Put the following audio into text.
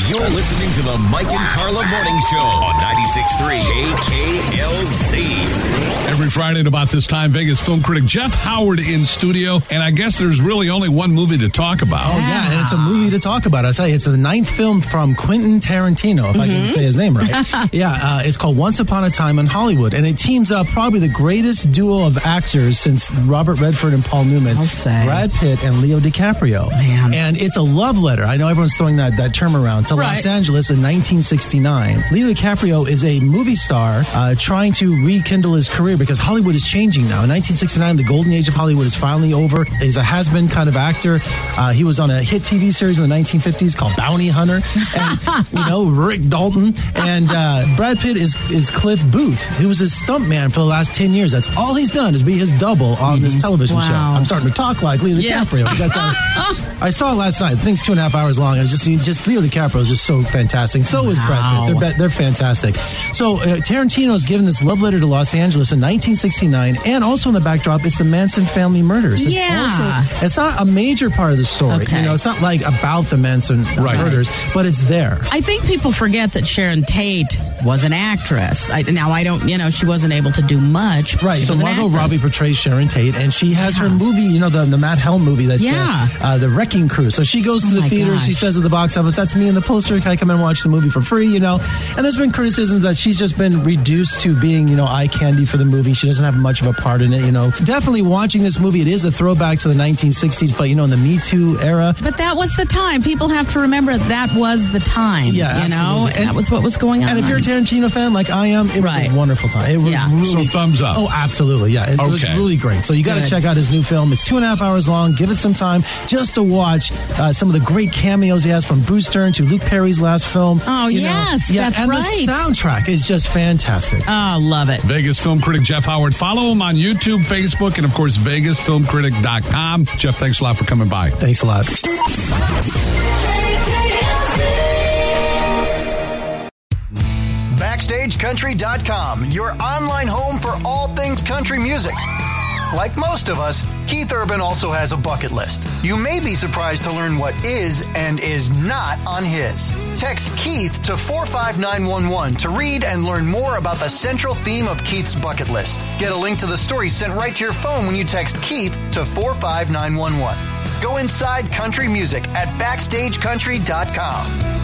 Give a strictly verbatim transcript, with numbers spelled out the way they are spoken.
You're listening to the Mike and Carla Morning Show on ninety-six point three A K L Z. Every Friday at about this time, Vegas film critic Jeff Howard in studio. And I guess there's really only one movie to talk about. Oh, yeah, and it's a movie to talk about. I tell you, it's the ninth film from Quentin Tarantino, if mm-hmm. I can say his name right. yeah, uh, it's called Once Upon a Time in Hollywood. And it teams up probably the greatest duo of actors since Robert Redford and Paul Newman. I'll say. Brad Pitt and Leo DiCaprio. Man. And it's a love letter. I know everyone's throwing that, that term around. To right. Los Angeles in nineteen sixty-nine. Leo DiCaprio is a movie star uh, trying to rekindle his career because Hollywood is changing now. In nineteen sixty-nine, the golden age of Hollywood is finally over. He's a has-been kind of actor. Uh, he was on a hit T V series in the nineteen fifties called Bounty Hunter. And, you know, Rick Dalton. And uh, Brad Pitt is, is Cliff Booth, who was his stuntman for the last ten years. That's all he's done is be his double on mm-hmm. this television wow. show. I'm starting to talk like Leo yeah. DiCaprio. I saw it last night. The thing's two and a half hours long. I was just, just Leo DiCaprio is just so fantastic. So wow. is Brad Pitt. They're, they're fantastic. So uh, Tarantino's given this love letter to Los Angeles in nineteen sixty-nine, and also in the backdrop, it's the Manson family murders. It's yeah. also, it's not a major part of the story. Okay. You know, it's not like about the Manson right. murders, but it's there. I think people forget that Sharon Tate was an actress. I, now, I don't, you know, she wasn't able to do much. Right. So Margot Robbie portrays Sharon Tate, and she has yeah. her movie, you know, the, the Matt Helm movie, that yeah. uh, uh, the Wrecking Crew. So she goes to oh the theater. Gosh. She says at the box office, "That's me in the poster. Can I come and watch the movie for free?" You know, and there's been criticism that she's just been reduced to being, you know, eye candy for the movie. She doesn't have much of a part in it. You know, definitely watching this movie, it is a throwback to the nineteen sixties, but you know, in the Me Too era. But that was the time. People have to remember that was the time. Yeah, you know, and that was what was going on. And if you're a Tarantino fan like I am, it right. was a wonderful time. It was yeah. really, so thumbs up. Oh, absolutely. Yeah, it, okay. it was really great. So you got to check out his new film. It's two and a half hours long. Give it some time just to watch uh, some of the great cameos he has, from Bruce Dern to Luke Perry's last film. Oh, you yes, know? yeah, that's and right. And the soundtrack is just fantastic. Oh, love it. Vegas film critic Jeff Howard. Follow him on YouTube, Facebook, and of course, vegas film critic dot com. Jeff, thanks a lot for coming by. Thanks a lot. Backstage Country dot com, your online home for all things country music. Like most of us, Keith Urban also has a bucket list. You may be surprised to learn what is and is not on his. Text Keith to four five nine one one to read and learn more about the central theme of Keith's bucket list. Get a link to the story sent right to your phone when you text Keith to four five nine one one. Go inside country music at backstage country dot com.